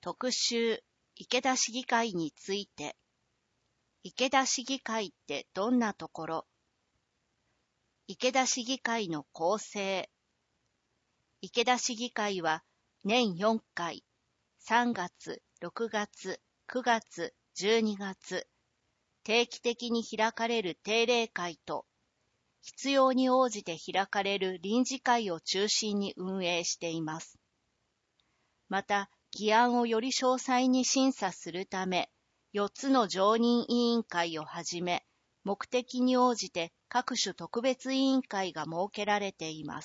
特集池田市議会について。池田市議会ってどんなところ？池田市議会の構成。池田市議会は年4回、3月、6月、9月、12月、定期的に開かれる定例会と、必要に応じて開かれる臨時会を中心に運営しています。また、議案をより詳細に審査するため、4つの常任委員会をはじめ、目的に応じて各種特別委員会が設けられています。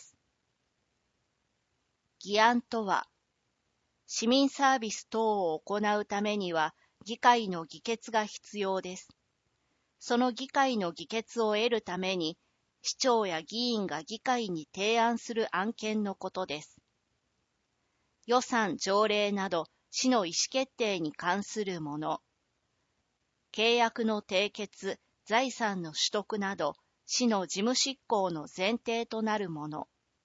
議案とは、市民サービス等を行うためには、議会の議決が必要です。その議会の議決を得るために、市長や議員が議会に提案する案件のことです。予算条例など市の意思決定に関するもの、契約の締結、財産の取得など市の事務執行の前提となるもの。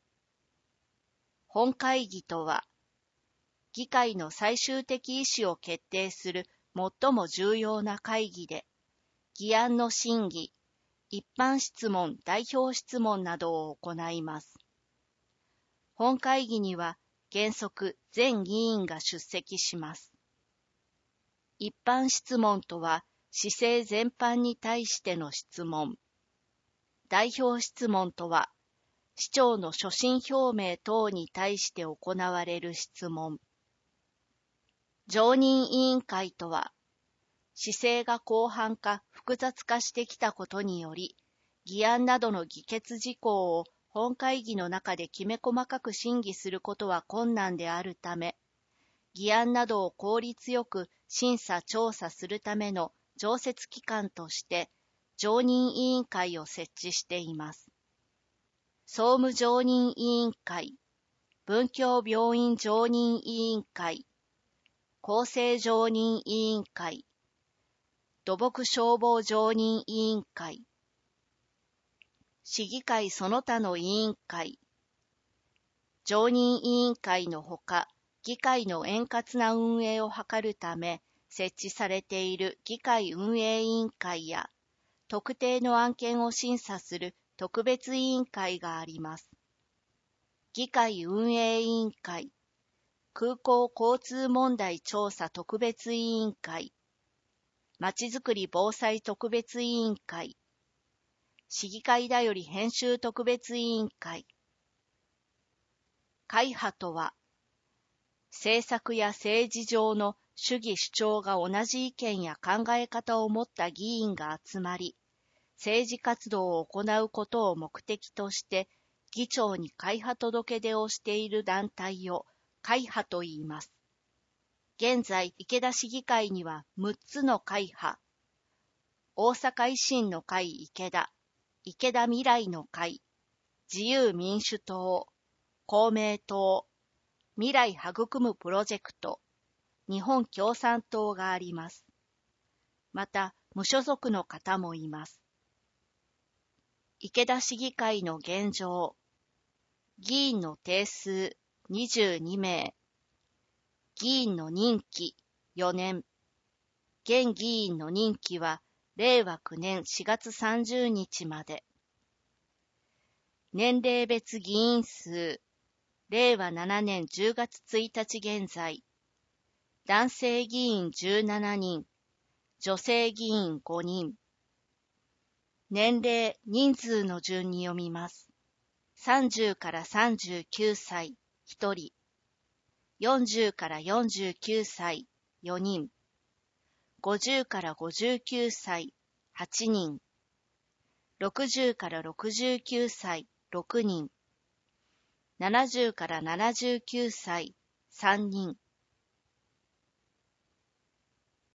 本会議とは、議会の最終的意思を決定する最も重要な会議で、議案の審議、一般質問、代表質問などを行います。本会議には原則全議員が出席します。一般質問とは、市政全般に対しての質問。代表質問とは、市長の所信表明等に対して行われる質問。常任委員会とは、市政が広範化、複雑化してきたことにより、議案などの議決事項を本会議の中できめ細かく審議することは困難であるため、議案などを効率よく審査・調査するための常設機関として、常任委員会を設置しています。総務常任委員会、文教病院常任委員会、厚生常任委員会、土木消防常任委員会、市議会その他の委員会、常任委員会のほか、議会の円滑な運営を図るため、設置されている議会運営委員会や、特定の案件を審査する特別委員会があります。議会運営委員会、空港交通問題調査特別委員会、まちづくり防災特別委員会、市議会だより編集特別委員会。会派とは、政策や政治上の主義主張が同じ意見や考え方を持った議員が集まり、政治活動を行うことを目的として、議長に会派届出をしている団体を会派と言います。現在、池田市議会には6つの会派、大阪維新の会池田、池田未来の会、自由民主党、公明党、未来育むプロジェクト、日本共産党があります。また、無所属の方もいます。池田市議会の現状、議員の定数22名、議員の任期4年、現議員の任期は令和9年4月30日まで。年齢別議員数、令和7年10月1日現在、男性議員17人、女性議員5人。年齢、人数の順に読みます。30から39歳1人、40から49歳4人、50から59歳8人、60から69歳6人、70から79歳3人、